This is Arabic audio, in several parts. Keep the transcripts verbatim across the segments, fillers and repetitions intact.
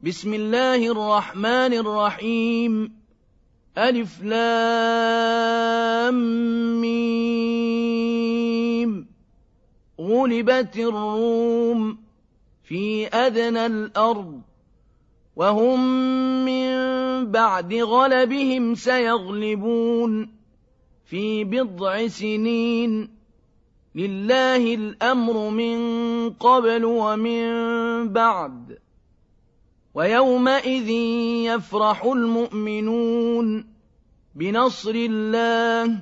بسم الله الرحمن الرحيم ألف لام ميم غلبت الروم في أدنى الأرض وهم من بعد غلبهم سيغلبون في بضع سنين لله الأمر من قبل ومن بعد ويومئذ يفرح المؤمنون بنصر الله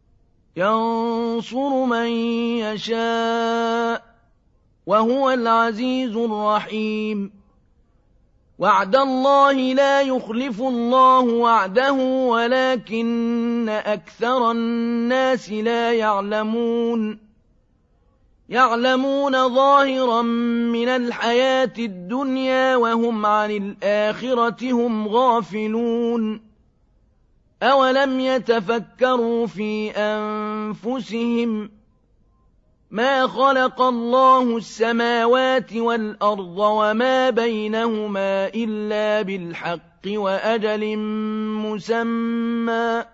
ينصر من يشاء وهو العزيز الرحيم وعد الله لا يخلف الله وعده ولكن أكثر الناس لا يعلمون يعلمون ظاهرا من الحياة الدنيا وهم عن الآخرة هم غافلون أولم يتفكروا في أنفسهم ما خلق الله السماوات والأرض وما بينهما إلا بالحق وأجل مسمى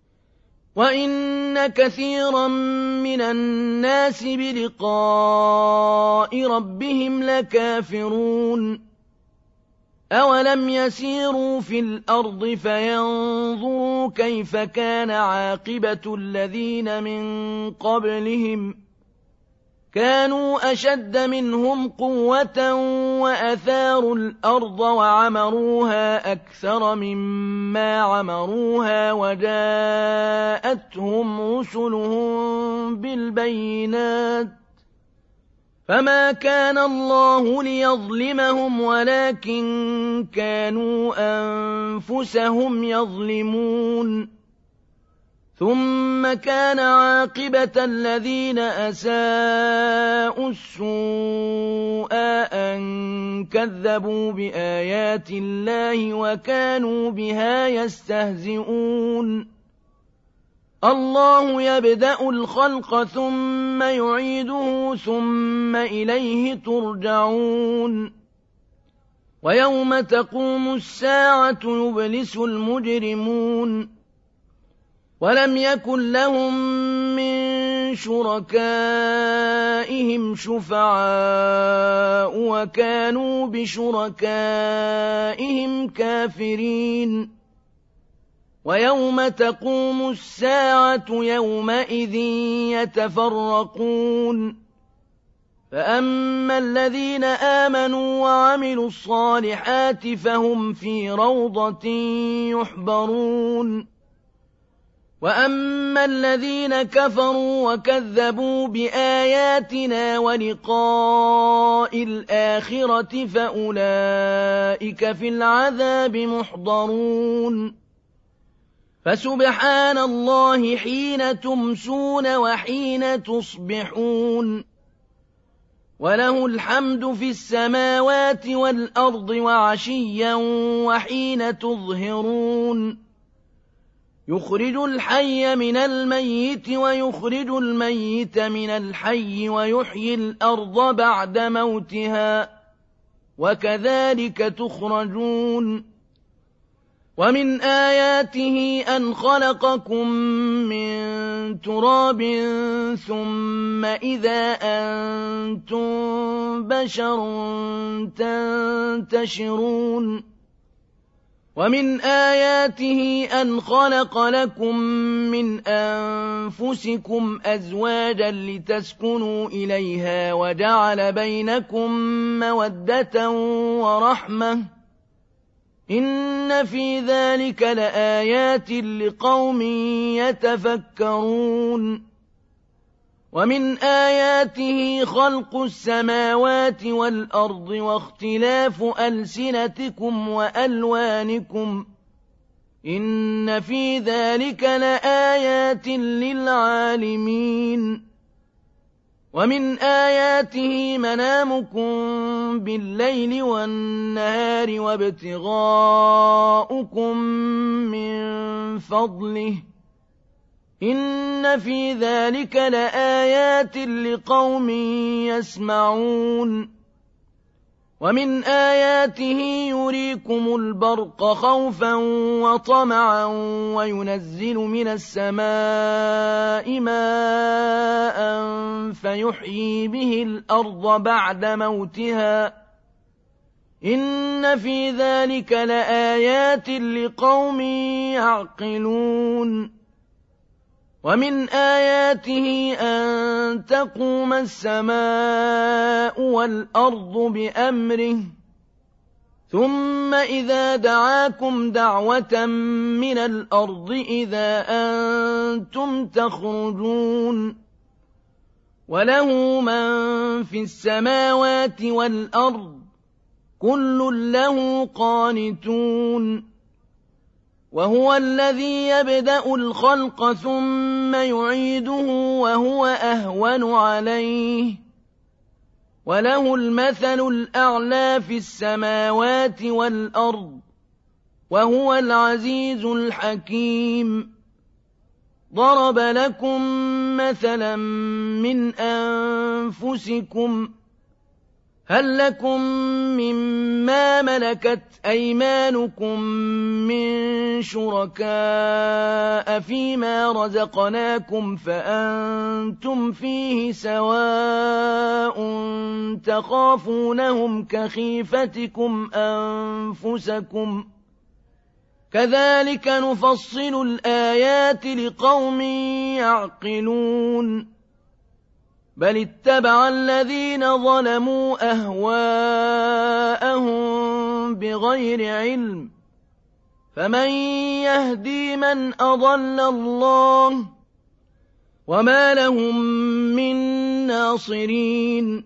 وإن كثيرا من الناس بلقاء ربهم لكافرون أولم يسيروا في الأرض فينظروا كيف كان عاقبة الذين من قبلهم كانوا أشد منهم قوة وأثاروا الأرض وعمروها أكثر مما عمروها وجاءتهم رسلهم بالبينات فما كان الله ليظلمهم ولكن كانوا أنفسهم يظلمون ثم كان عاقبة الذين أساءوا السوء أن كذبوا بآيات الله وكانوا بها يستهزئون الله يبدأ الخلق ثم يعيده ثم إليه ترجعون ويوم تقوم الساعة يبلس المجرمون ولم يكن لهم من شركائهم شفعاء وكانوا بشركائهم كافرين ويوم تقوم الساعة يومئذ يتفرقون فأما الذين آمنوا وعملوا الصالحات فهم في روضة يحبرون وأما الذين كفروا وكذبوا بآياتنا ولقاء الآخرة فأولئك في العذاب محضرون فسبحان الله حين تمسون وحين تصبحون وله الحمد في السماوات والأرض وعشيا وحين تظهرون يخرج الحي من الميت ويخرج الميت من الحي ويحيي الأرض بعد موتها وكذلك تخرجون ومن آياته أن خلقكم من تراب ثم إذا أنتم بشر تنتشرون ومن آياته أن خلق لكم من أنفسكم أزواجا لتسكنوا إليها وجعل بينكم مودة ورحمة إن في ذلك لآيات لقوم يتفكرون ومن آياته خلق السماوات والأرض واختلاف ألسنتكم وألوانكم إن في ذلك لآيات للعالمين ومن آياته منامكم بالليل والنهار وابتغاؤكم من فضله إن في ذلك لآيات لقوم يسمعون ومن آياته يريكم البرق خوفا وطمعا وينزل من السماء ماء فيحيي به الأرض بعد موتها إن في ذلك لآيات لقوم يعقلون ومن آياته أن تقوم السماء والأرض بأمره ثم إذا دعاكم دعوة من الأرض إذا أنتم تخرجون وله من في السماوات والأرض كل له قانتون وهو الذي يبدأ الخلق ثم يعيده وهو أهون عليه وله المثل الأعلى في السماوات والأرض وهو العزيز الحكيم ضرب لكم مثلا من أنفسكم هل لكم مما ملكت أيمانكم من شركاء فيما رزقناكم فأنتم فيه سواء تخافونهم كخيفتكم أنفسكم كذلك نفصل الآيات لقوم يعقلون بل اتبع الذين ظلموا أهواءهم بغير علم فمن يهدي من أضل الله وما لهم من ناصرين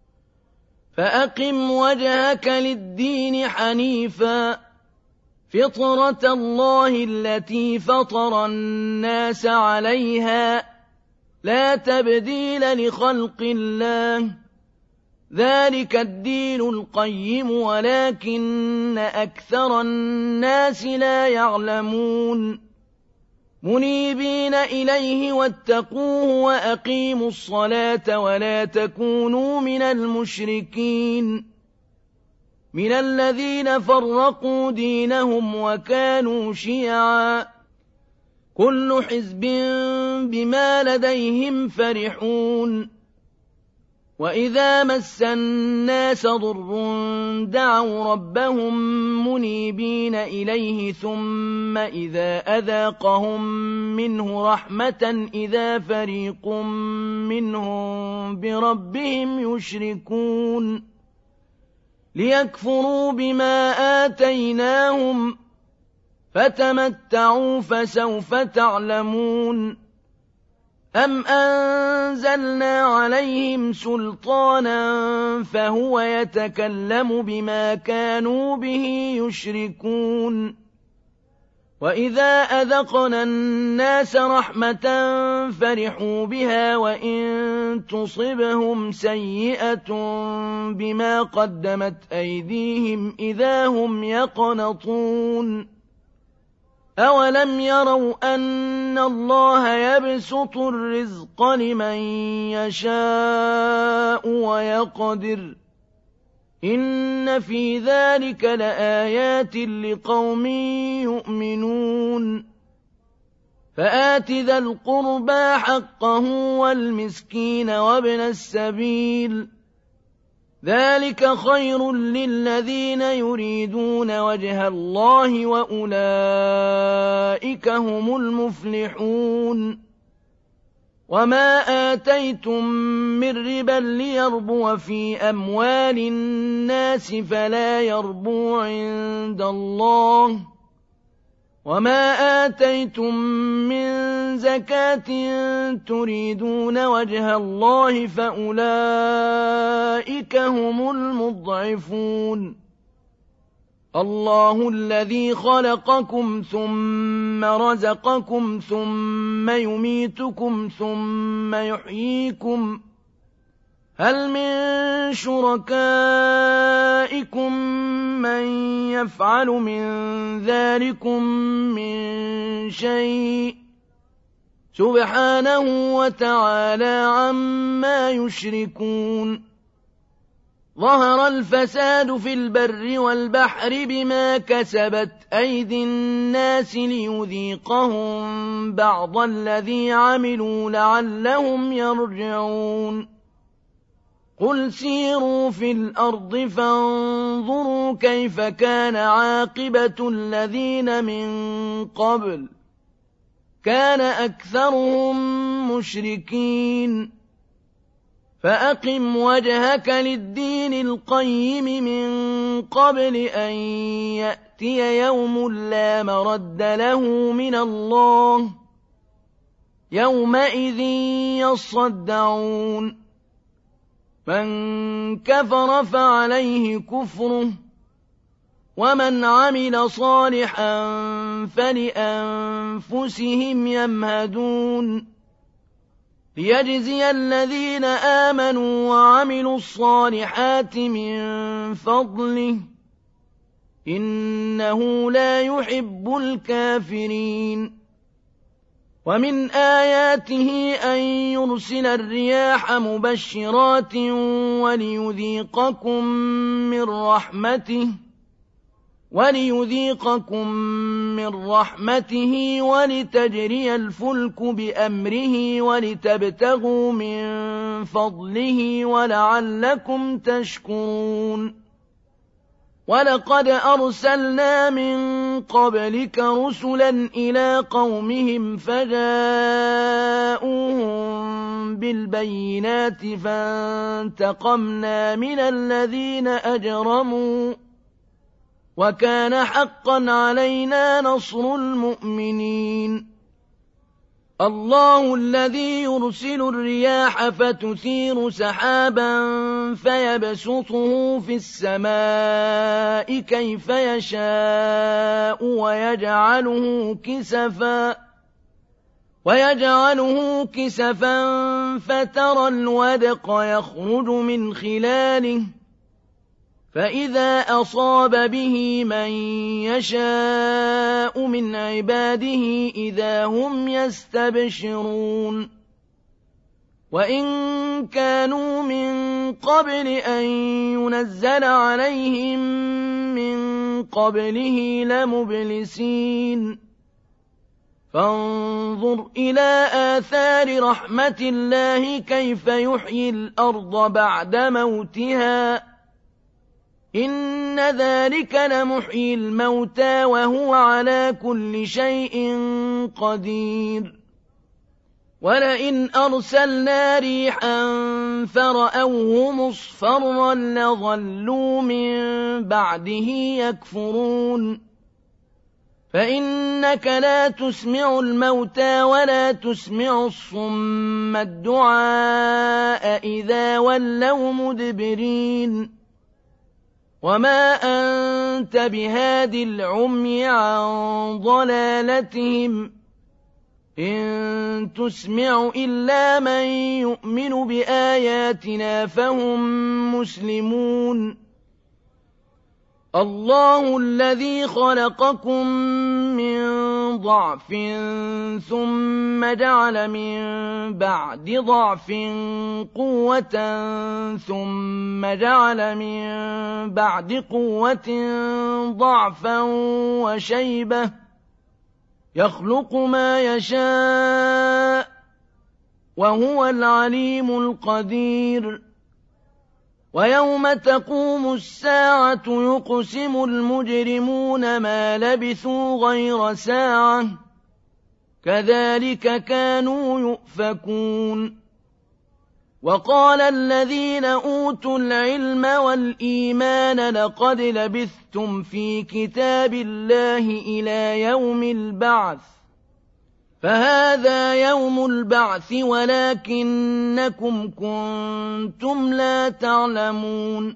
فأقم وجهك للدين حنيفا فطرة الله التي فطر الناس عليها لا تبديل لخلق الله ذلك الدين القيم ولكن أكثر الناس لا يعلمون منيبين إليه واتقوه وأقيموا الصلاة ولا تكونوا من المشركين من الذين فرقوا دينهم وكانوا شيعا كل حزب بما لديهم فرحون وإذا مس الناس ضر دعوا ربهم منيبين إليه ثم إذا أذاقهم منه رحمة إذا فريق منهم بربهم يشركون ليكفروا بما آتيناهم فتمتعوا فسوف تعلمون أم أنزلنا عليهم سلطانا فهو يتكلم بما كانوا به يشركون وإذا أذقنا الناس رحمة فرحوا بها وإن تصبهم سيئة بما قدمت أيديهم إذا هم يقنطون أولم يروا أن الله يبسط الرزق لمن يشاء ويقدر إن في ذلك لآيات لقوم يؤمنون فآت ذا القربى حقه والمسكين وابن السبيل ذلك خير للذين يريدون وجه الله وأولئك هم المفلحون وما آتيتم من ربا ليربو في أموال الناس فلا يربو عند الله وما آتيتم من زكاة تريدون وجه الله فأولئك هم المضعفون الله الذي خلقكم ثم رزقكم ثم يميتكم ثم يحييكم هل من شركائكم من يفعل من ذلكم من شيء سبحانه وتعالى عما يشركون ظهر الفساد في البر والبحر بما كسبت أيدي الناس ليذيقهم بعض الذي عملوا لعلهم يرجعون قل سيروا في الأرض فانظروا كيف كان عاقبة الذين من قبل كان أكثرهم مشركين فأقم وجهك للدين القيم من قبل أن يأتي يوم لا مرد له من الله يومئذ يصدعون من كفر فعليه كفره ومن عمل صالحا فلأنفسهم يمهدون ليجزي الذين آمنوا وعملوا الصالحات من فضله إنه لا يحب الكافرين ومن آياته أن يرسل الرياح مبشرات وليذيقكم من رحمته وليذيقكم من رحمته ولتجري الفلك بأمره ولتبتغوا من فضله ولعلكم تشكرون ولقد أرسلنا من قبلك رسلا إلى قومهم فجاءوهم بالبينات فانتقمنا من الذين أجرموا وكان حقا علينا نصر المؤمنين الله الذي يرسل الرياح فتثير سحابا فيبسطه في السماء كيف يشاء ويجعله كسفا ويجعله كسفا فترى الودق يخرج من خلاله فإذا أصاب به من يشاء من عباده إذا هم يستبشرون وإن كانوا من قبل أن ينزل عليهم من قبله لمبلسين فانظر إلى آثار رحمة الله كيف يحيي الأرض بعد موتها إن ذلك لمحيي الموتى وهو على كل شيء قدير ولئن أرسلنا ريحا فرأوه مصفرا لظلوا من بعده يكفرون فإنك لا تسمع الموتى ولا تسمع الصم الدعاء إذا ولوا مدبرين وما أنت بهاد العمي عن ضلالتهم إن تسمع إلا من يؤمن بآياتنا فهم مسلمون الله الذي خلقكم من ضعف ثم جعل من بعد ضعف قوة ثم جعل من بعد قوة ضعفا وشيبة يخلق ما يشاء وهو العليم القدير ويوم تقوم الساعة يقسم المجرمون ما لبثوا غير ساعة كذلك كانوا يؤفكون وقال الذين أوتوا العلم والإيمان لقد لبثتم في كتاب الله إلى يوم البعث فهذا يوم البعث ولكنكم كنتم لا تعلمون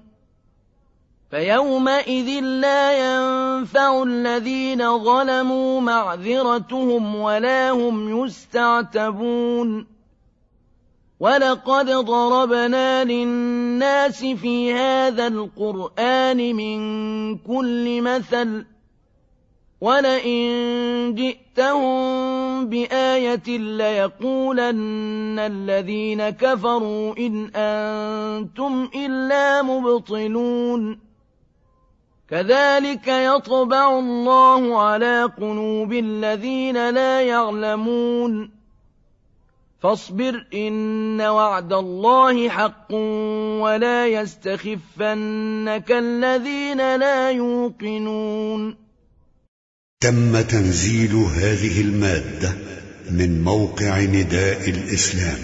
فيومئذ لا ينفع الذين ظلموا معذرتهم ولا هم يستعتبون ولقد ضربنا للناس في هذا القرآن من كل مثل وَلَئِن جِئْتَهُم بِآيَةٍ لَّيَقُولَنَّ الَّذِينَ كَفَرُوا إِنْ أَنتُمْ إِلَّا مُبْطِلُونَ كَذَلِكَ يَطْبَعُ اللَّهُ عَلَىٰ قُلُوبِ الَّذِينَ لَا يَعْلَمُونَ فاصبر إن وعد الله حق ولا يستخفنك الذين لا يوقنون. تم تنزيل هذه المادة من موقع نداء الإسلام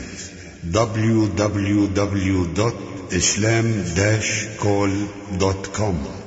دبليو دبليو دبليو دوت إسلام داش كول دوت كوم.